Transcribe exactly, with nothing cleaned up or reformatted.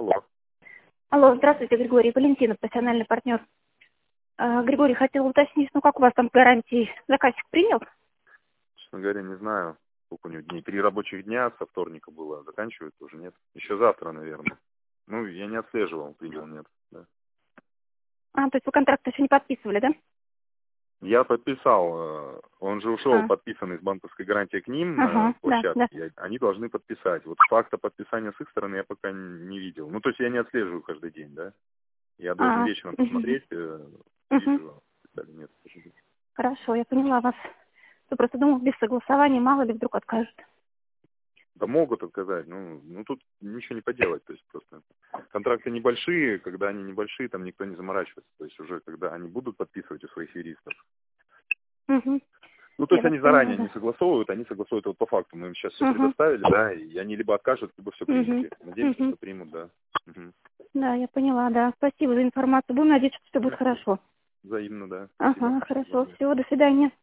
Алло. Алло, здравствуйте, Григорий. Валентина, профессиональный партнер. А, Григорий, хотела уточнить, ну как у вас там гарантии? Заказчик принял? Честно говоря, не знаю, сколько у него дней. Три рабочих дня со вторника было, заканчивается уже, нет? Еще завтра, наверное. Ну, я не отслеживал, принял, нет. Да. А, то есть вы контракт еще не подписывали, да? Я подписал, э, он же ушел А, подписанный с банковской гарантией к ним на ага, да, площадке, да. и они должны подписать. Вот факта подписания с их стороны я пока не видел. Ну, то есть я не отслеживаю каждый день, да? Я должен А, вечером угу, посмотреть, э, угу. вижу, или нет. Хорошо, я поняла вас. Я просто думал, без согласования, мало ли вдруг откажут. Да могут отказать, ну, ну тут ничего не поделать, то есть просто контракты небольшие, когда они небольшие, там никто не заморачивается, то есть уже когда они будут подписывать у своих юристов. Угу. Ну, то Я есть вас они поняла, заранее не да. согласовывают, они согласуют вот по факту, мы им сейчас все Угу, предоставили, да, и они либо откажут, либо все угу, приняли. Надеемся, угу. что примут, да. Мгм. Да, я поняла, да. Спасибо за информацию. Будем надеяться, что все будет хорошо. Взаимно, да. Спасибо. Ага, Всего хорошо. доброго. Всего, до свидания.